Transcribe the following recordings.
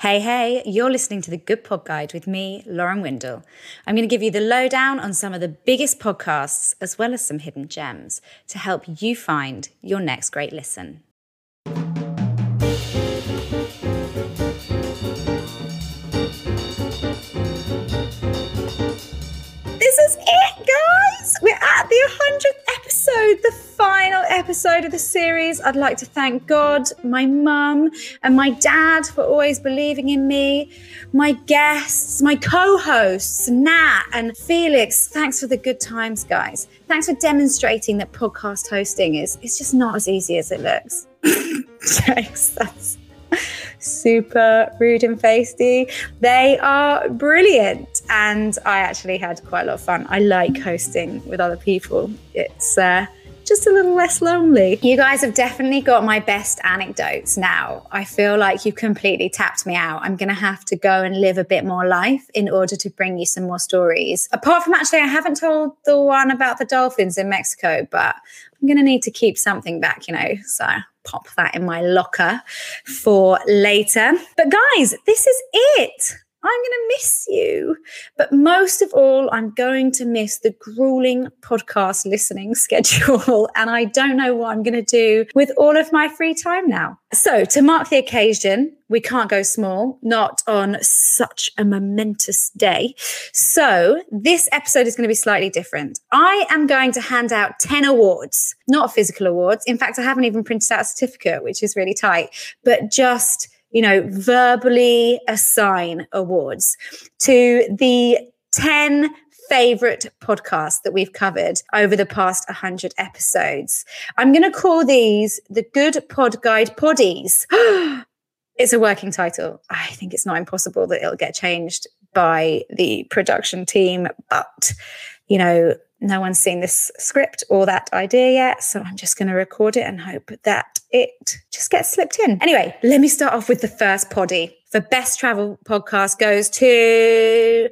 Hey, you're listening to The Good Pod Guide with me, Lauren Windle. I'm going to give you the lowdown on some of the biggest podcasts, as well as some hidden gems, to help you find your next great listen. This is it, guys! We're at the 100th episode, the final episode of the series. I'd like to thank God, my mum, and my dad for always believing in me. My guests, my co-hosts, Nat and Felix. Thanks for the good times, guys. Thanks for demonstrating that podcast hosting is just not as easy as it looks. Jokes, that's super rude and feisty. They are brilliant, and I actually had quite a lot of fun. I like hosting with other people. It's just a little less lonely. You guys have definitely got my best anecdotes now. I feel like you've completely tapped me out. I'm going to have to go and live a bit more life in order to bring you some more stories. Apart from, actually, I haven't told the one about the dolphins in Mexico, but I'm going to need to keep something back, so pop that in my locker for later. But guys, this is it. I'm going to miss you. But most of all, I'm going to miss the grueling podcast listening schedule. And I don't know what I'm going to do with all of my free time now. So to mark the occasion, we can't go small, not on such a momentous day. So this episode is going to be slightly different. I am going to hand out 10 awards, not physical awards. In fact, I haven't even printed out a certificate, which is really tight, but just verbally assign awards to the 10 favorite podcasts that we've covered over the past 100 episodes. I'm going to call these the Good Pod Guide Poddies. It's a working title. I think it's not impossible that it'll get changed by the production team, but no one's seen this script or that idea yet, so I'm just going to record it and hope that it just gets slipped in. Anyway, let me start off with the first poddy. For Best Travel Podcast goes to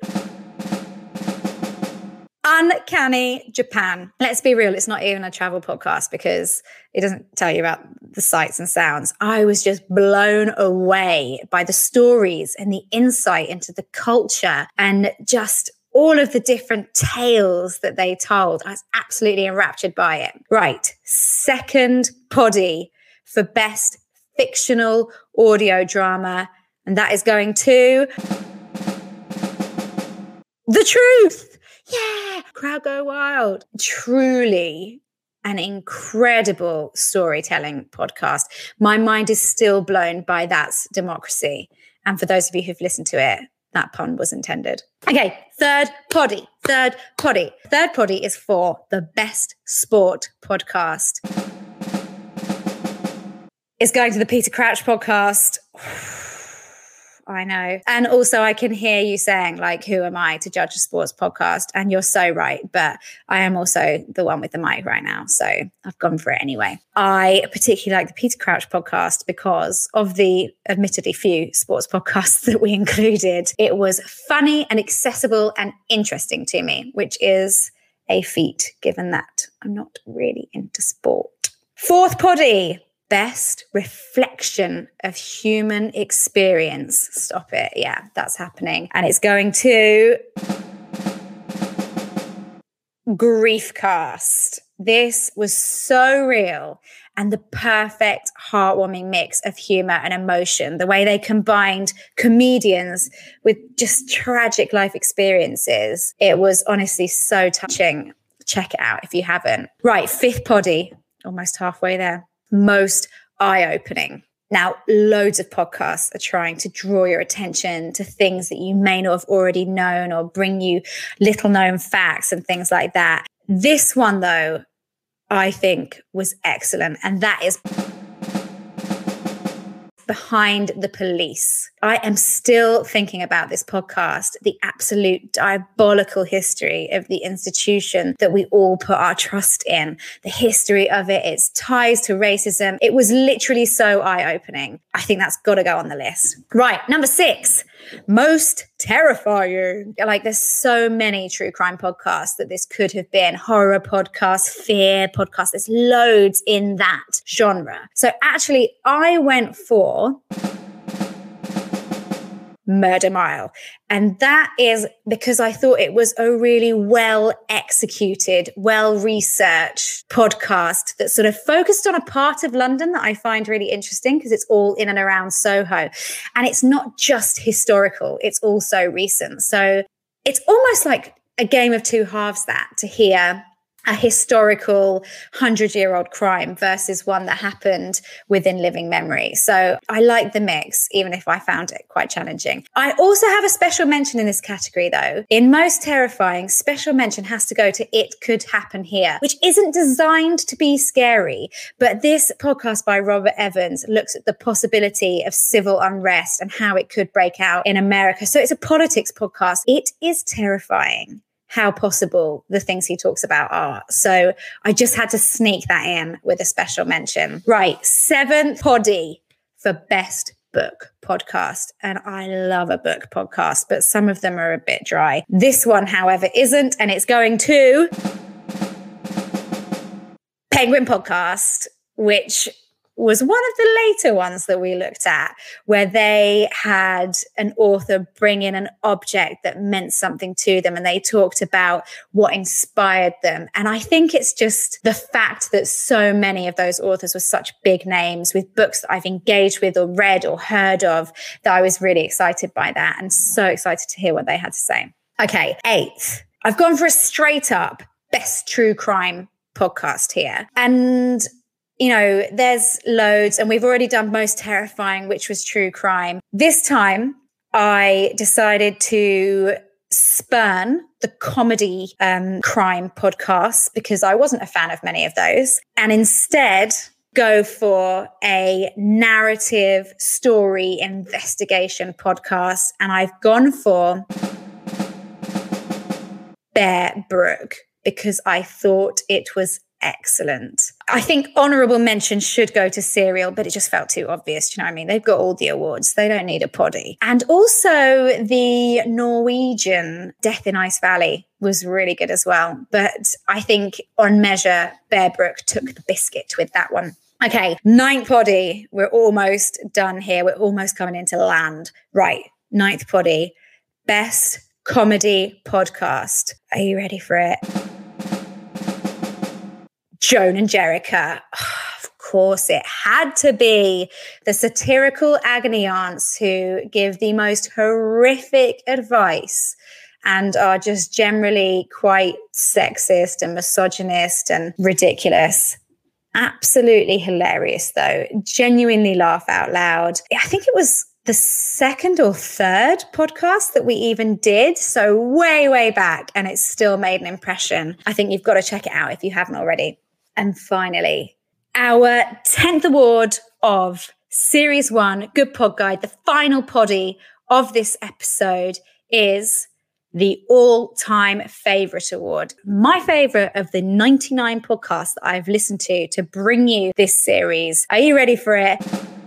Uncanny Japan. Let's be real, it's not even a travel podcast because it doesn't tell you about the sights and sounds. I was just blown away by the stories and the insight into the culture and just all of the different tales that they told. I was absolutely enraptured by it. Right, second poddy for Best Fictional Audio Drama, and that is going to The Truth. Yeah, crowd go wild. Truly an incredible storytelling podcast. My mind is still blown by That's Democracy. And for those of you who've listened to it, that pun was intended. Okay, third poddy. Third poddy is for the Best Sport Podcast. It's going to the Peter Crouch podcast. I know. And also I can hear you saying, who am I to judge a sports podcast? And you're so right. But I am also the one with the mic right now. So I've gone for it anyway. I particularly like the Peter Crouch podcast because of the admittedly few sports podcasts that we included. It was funny and accessible and interesting to me, which is a feat given that I'm not really into sport. Fourth poddy. Best reflection of human experience. Stop it. Yeah, that's happening. And it's going to Griefcast. This was so real and the perfect heartwarming mix of humor and emotion. The way they combined comedians with just tragic life experiences. It was honestly so touching. Check it out if you haven't. Right, fifth poddy. Almost halfway there. Most eye-opening. Now, loads of podcasts are trying to draw your attention to things that you may not have already known or bring you little-known facts and things like that. This one, though, I think was excellent, and that is Behind the Police. I am still thinking about this podcast, the absolute diabolical history of the institution that we all put our trust in, the history of it, its ties to racism. It was literally so eye-opening. I think that's got to go on the list. Right, number 6, most terrifying. There's so many true crime podcasts that this could have been. Horror podcasts, fear podcasts. There's loads in that genre. So actually, I went for Murder Mile. And that is because I thought it was a really well executed, well researched podcast that sort of focused on a part of London that I find really interesting because it's all in and around Soho. And it's not just historical, it's also recent. So it's almost like a game of two halves, that to hear a historical 100-year-old crime versus one that happened within living memory. So I like the mix, even if I found it quite challenging. I also have a special mention in this category, though. In Most Terrifying, special mention has to go to It Could Happen Here, which isn't designed to be scary. But this podcast by Robert Evans looks at the possibility of civil unrest and how it could break out in America. So it's a politics podcast. It is terrifying how possible the things he talks about are. So I just had to sneak that in with a special mention. Right, 7th poddy for best book podcast. And I love a book podcast, but some of them are a bit dry. This one, however, isn't, and it's going to Penguin Podcast, which was one of the later ones that we looked at, where they had an author bring in an object that meant something to them and they talked about what inspired them. And I think it's just the fact that so many of those authors were such big names with books that I've engaged with or read or heard of, that I was really excited by that and so excited to hear what they had to say. Okay, 8th. I've gone for a straight up best true crime podcast here. And you know, there's loads, and we've already done Most Terrifying, which was true crime. This time, I decided to spurn the comedy crime podcasts because I wasn't a fan of many of those, and instead go for a narrative story investigation podcast. And I've gone for Bear Brook because I thought it was excellent. I think honorable mention should go to Serial, but it just felt too obvious. Do you know what I mean? They've got all the awards. They don't need a poddy. And also the Norwegian Death in Ice Valley was really good as well. But I think on measure, Bear Brook took the biscuit with that one. Okay, 9th poddy. We're almost done here. We're almost coming into land. Right, 9th poddy. Best comedy podcast. Are you ready for it? Joan and Jericha. Of course, it had to be the satirical agony aunts who give the most horrific advice and are just generally quite sexist and misogynist and ridiculous. Absolutely hilarious, though. Genuinely laugh out loud. I think it was the 2nd or 3rd podcast that we even did. So way, way back. And it's still made an impression. I think you've got to check it out if you haven't already. And finally, our 10th award of Series 1 Good Pod Guide, the final poddy of this episode, is the all-time favorite award. My favorite of the 99 podcasts that I've listened to bring you this series. Are you ready for it?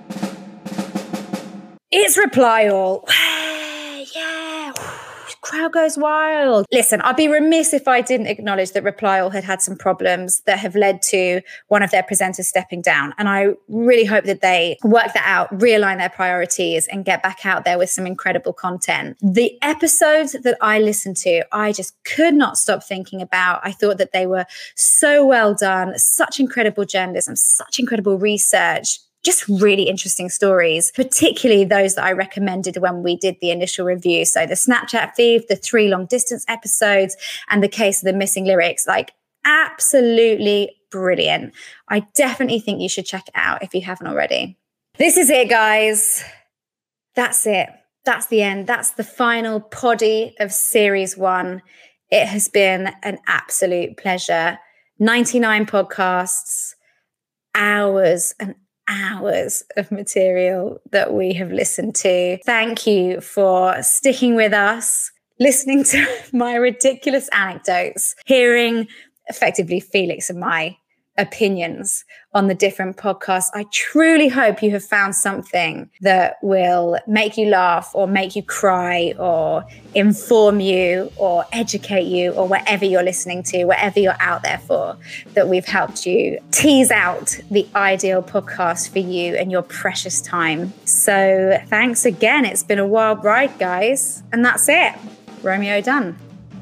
It's Reply All. Yeah. Crowd goes wild. Listen, I'd be remiss if I didn't acknowledge that Reply All had some problems that have led to one of their presenters stepping down. And I really hope that they work that out, realign their priorities and get back out there with some incredible content. The episodes that I listened to, I just could not stop thinking about. I thought that they were so well done, such incredible journalism, such incredible research. Just really interesting stories, particularly those that I recommended when we did the initial review. So the Snapchat thief, the 3 long distance episodes, and the case of the missing lyrics, like absolutely brilliant. I definitely think you should check it out if you haven't already. This is it, guys. That's it. That's the end. That's the final poddy of Series 1. It has been an absolute pleasure. 99 podcasts, hours and hours of material that we have listened to. Thank you for sticking with us, listening to my ridiculous anecdotes, hearing effectively Felix and my opinions on the different podcasts. I truly hope you have found something that will make you laugh or make you cry or inform you or educate you or whatever you're listening to, whatever you're out there for, that we've helped you tease out the ideal podcast for you and your precious time. So thanks again. It's been a wild ride, guys. And that's it. Romeo done.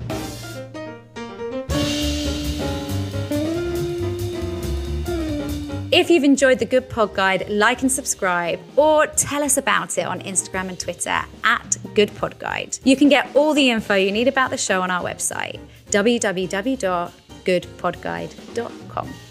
If you've enjoyed the Good Pod Guide, like and subscribe, or tell us about it on Instagram and Twitter at Good Pod Guide. You can get all the info you need about the show on our website, www.goodpodguide.com.